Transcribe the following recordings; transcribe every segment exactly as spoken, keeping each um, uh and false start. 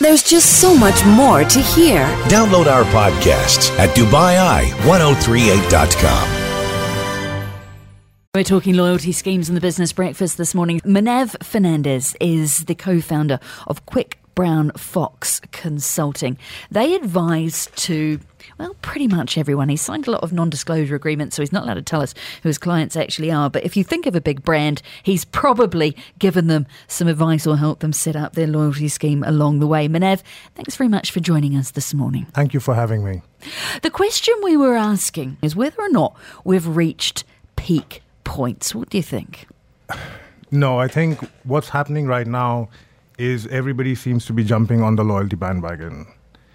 There's just so much more to hear. Download our podcasts at Dubai Eye ten thirty-eight dot com. We're talking loyalty schemes in the Business Breakfast this morning. Manav Fernandez is the co-founder of Quick Brown Fox Consulting. They advise to, well, pretty much everyone. He's signed a lot of non-disclosure agreements, so he's not allowed to tell us who his clients actually are. But if you think of a big brand, he's probably given them some advice or helped them set up their loyalty scheme along the way. Manav, thanks very much for joining us this morning. Thank you for having me. The question we were asking is whether or not we've reached peak points. What do you think? No, I think what's happening right now is everybody seems to be jumping on the loyalty bandwagon.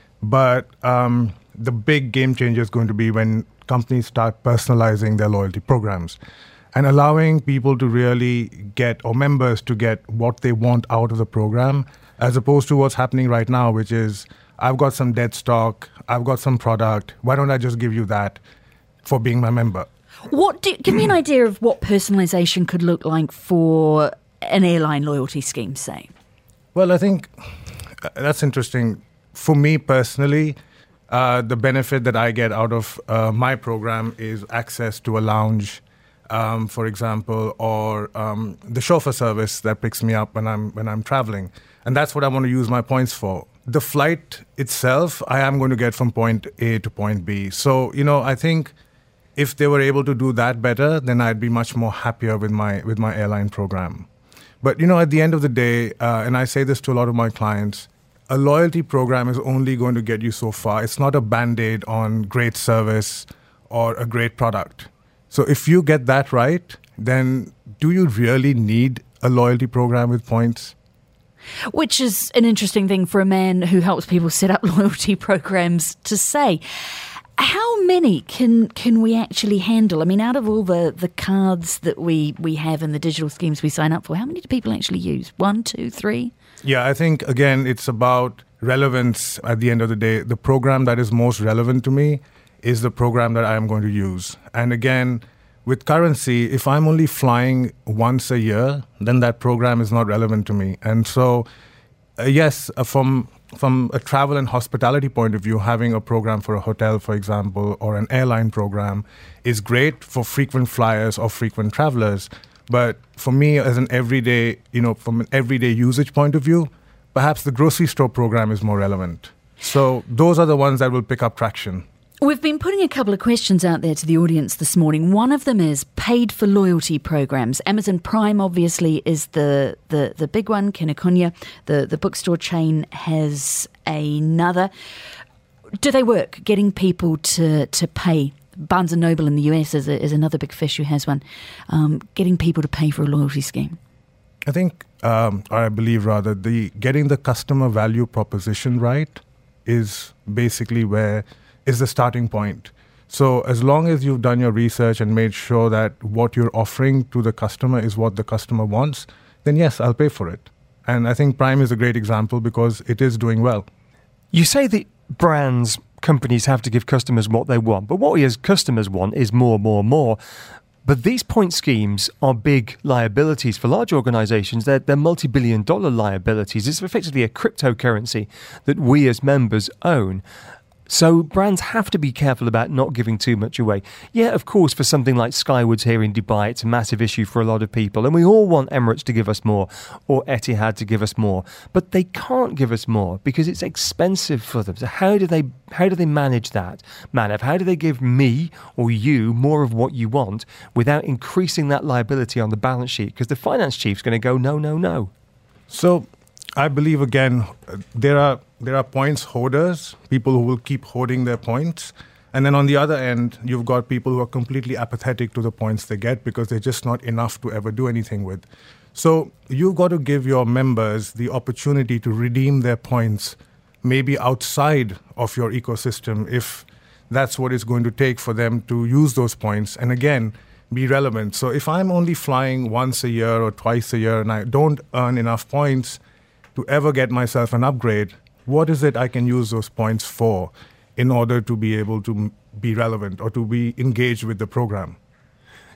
But um, the big game changer is going to be when companies start personalizing their loyalty programs and allowing people to really get, or members to get what they want out of the program, as opposed to what's happening right now, which is, I've got some dead stock, I've got some product, why don't I just give you that for being my member? What do, give me an idea of what personalisation could look like for an airline loyalty scheme, say. Well, I think that's interesting. For me personally, uh, the benefit that I get out of uh, my program is access to a lounge, um, for example, or um, the chauffeur service that picks me up when I'm when I'm traveling, and that's what I want to use my points for. The flight itself, I am going to get from point A to point B. So, you know, I think if they were able to do that better, then I'd be much more happier with my with my airline program. But, you know, at the end of the day, uh, and I say this to a lot of my clients, a loyalty program is only going to get you so far. It's not a Band-Aid on great service or a great product. So if you get that right, then do you really need a loyalty program with points? Which is an interesting thing for a man who helps people set up loyalty programs to say. How many can can we actually handle? I mean, out of all the, the cards that we, we have and the digital schemes we sign up for, how many do people actually use? One, two, three? Yeah, I think, again, it's about relevance at the end of the day. The program that is most relevant to me is the program that I am going to use. And again, with currency, if I'm only flying once a year, then that program is not relevant to me. And so, uh, yes, uh, from... From a travel and hospitality point of view, having a program for a hotel, for example, or an airline program is great for frequent flyers or frequent travelers. But for me, as an everyday, you know, from an everyday usage point of view, perhaps the grocery store program is more relevant. So those are the ones that will pick up traction. We've been putting a couple of questions out there to the audience this morning. One of them is paid for loyalty programs. Amazon Prime obviously is the the, the big one. Kinokuniya, the, the bookstore chain, has another. Do they work? Getting people to, to pay. Barnes and Noble in the U S is, a, is another big fish who has one. Um, getting people to pay for a loyalty scheme. I think, um, or I believe rather, the getting the customer value proposition right is basically where is the starting point. So as long as you've done your research and made sure that what you're offering to the customer is what the customer wants, then yes, I'll pay for it. And I think Prime is a great example because it is doing well. You say that brands, companies have to give customers what they want, but what we as customers want is more, more, more. But these point schemes are big liabilities for large organisations. They're, they're multi-billion dollar liabilities. It's effectively a cryptocurrency that we as members own. So brands have to be careful about not giving too much away. Yeah, of course, for something like Skywards here in Dubai, it's a massive issue for a lot of people. And we all want Emirates to give us more or Etihad to give us more. But they can't give us more because it's expensive for them. So how do they how do they manage that? Manav, how do they give me or you more of what you want without increasing that liability on the balance sheet? Because the finance chief's going to go, no, no, no. So I believe, again, there are there are points hoarders, people who will keep hoarding their points. And then on the other end, you've got people who are completely apathetic to the points they get because they're just not enough to ever do anything with. So you've got to give your members the opportunity to redeem their points, maybe outside of your ecosystem, if that's what it's going to take for them to use those points. And again, be relevant. So if I'm only flying once a year or twice a year and I don't earn enough points to ever get myself an upgrade, what is it I can use those points for in order to be able to be relevant or to be engaged with the program?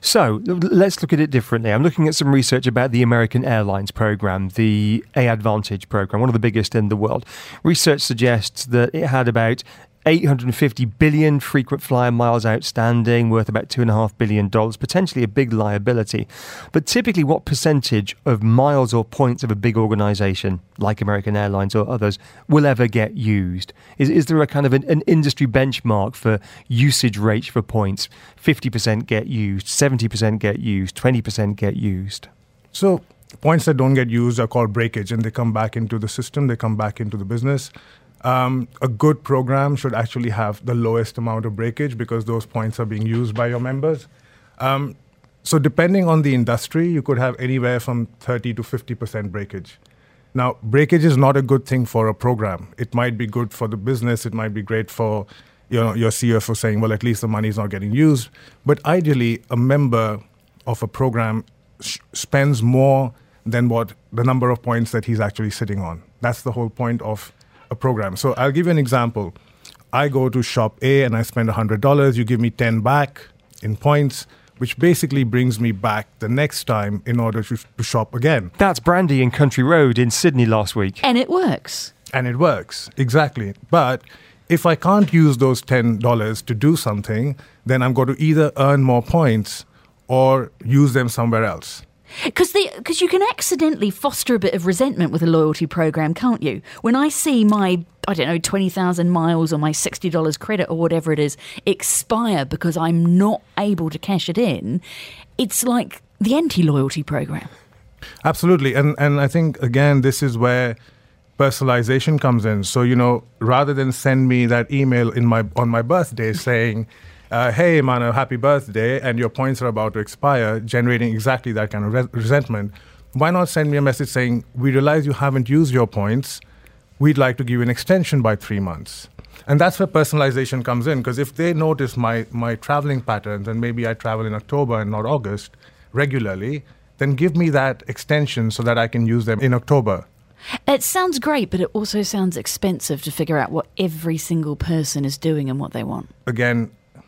So let's look at it differently. I'm looking at some research about the American Airlines program, the A-Advantage program, one of the biggest in the world. Research suggests that it had about eight hundred fifty billion frequent flyer miles outstanding, worth about two point five billion dollars, potentially a big liability. But typically, what percentage of miles or points of a big organisation, like American Airlines or others, will ever get used? Is, is there a kind of an, an industry benchmark for usage rates for points? fifty percent get used, seventy percent get used, twenty percent get used? So points that don't get used are called breakage, and they come back into the system, they come back into the business. Um, a good program should actually have the lowest amount of breakage because those points are being used by your members. Um, so depending on the industry, you could have anywhere from thirty to fifty percent breakage. Now, breakage is not a good thing for a program. It might be good for the business. It might be great for you know, your C F O saying, well, at least the money is not getting used. But ideally, a member of a program sh- spends more than what the number of points that he's actually sitting on. That's the whole point of a program. So I'll give you an example. I go to shop A and I spend one hundred dollars. You give me ten back in points, which basically brings me back the next time in order to, to shop again. That's Brandy in Country Road in Sydney last week. And it works. And it works, exactly. But if I can't use those ten dollars to do something, then I'm going to either earn more points or use them somewhere else. Because because you can accidentally foster a bit of resentment with a loyalty program, can't you? When I see my, I don't know, twenty thousand miles or my sixty dollars credit or whatever it is expire because I'm not able to cash it in, it's like the anti-loyalty program. Absolutely. And and I think, again, this is where personalization comes in. So, you know, rather than send me that email in my on my birthday saying, Uh, hey, Mano, happy birthday, and your points are about to expire, generating exactly that kind of res- resentment. Why not send me a message saying, we realize you haven't used your points. We'd like to give you an extension by three months. And that's where personalization comes in, because if they notice my, my traveling patterns, and maybe I travel in October and not August regularly, then give me that extension so that I can use them in October. It sounds great, but it also sounds expensive to figure out what every single person is doing and what they want. Again,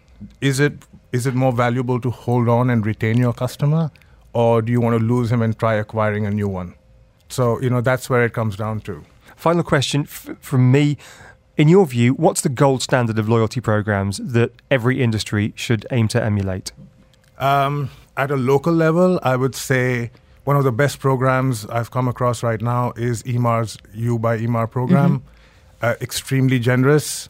Is it is it more valuable to hold on and retain your customer, or do you want to lose him and try acquiring a new one? So, you know, that's where it comes down to. Final question f- from me. In your view, what's the gold standard of loyalty programs that every industry should aim to emulate? Um, at a local level, I would say one of the best programs I've come across right now is E M A R's You by E M A R program. Mm-hmm. Uh, extremely generous,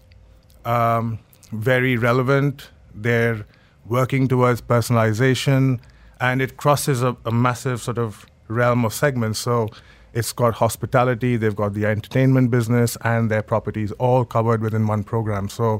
um, very relevant. They're working towards personalization, and it crosses a, a massive sort of realm of segments. So it's got hospitality, they've got the entertainment business, and their properties all covered within one program. So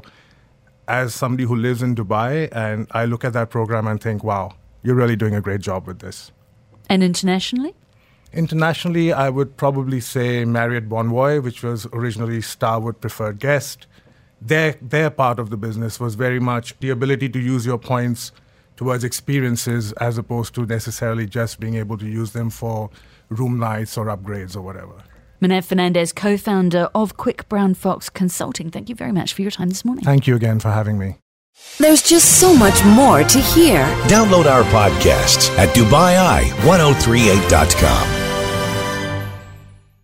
as somebody who lives in Dubai, and I look at that program and think, wow, you're really doing a great job with this. And internationally? Internationally, I would probably say Marriott Bonvoy, which was originally Starwood Preferred Guest. Their, their part of the business was very much the ability to use your points towards experiences as opposed to necessarily just being able to use them for room nights or upgrades or whatever. Manev Fernandez, co-founder of Quick Brown Fox Consulting. Thank you very much for your time this morning. Thank you again for having me. There's just so much more to hear. Download our podcasts at Dubai Eye ten thirty-eight dot com.